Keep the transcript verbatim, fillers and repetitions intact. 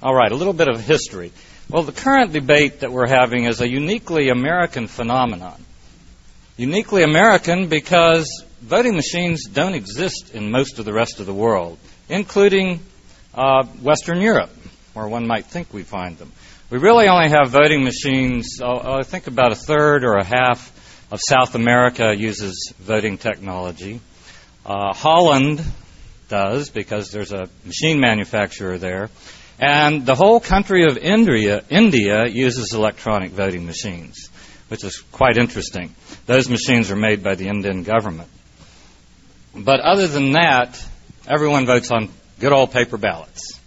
All right, a little bit of history. Well, the current debate that we're having is a uniquely American phenomenon. Uniquely American because voting machines don't exist in most of the rest of the world, including uh, Western Europe, where one might think we find them. We really only have voting machines, uh, I think about a third or a half of South America uses voting technology. Uh, Holland does, because there's a machine manufacturer there. And the whole country of India, India uses electronic voting machines, which is quite interesting. Those machines are made by the Indian government. But other than that, everyone votes on good old paper ballots.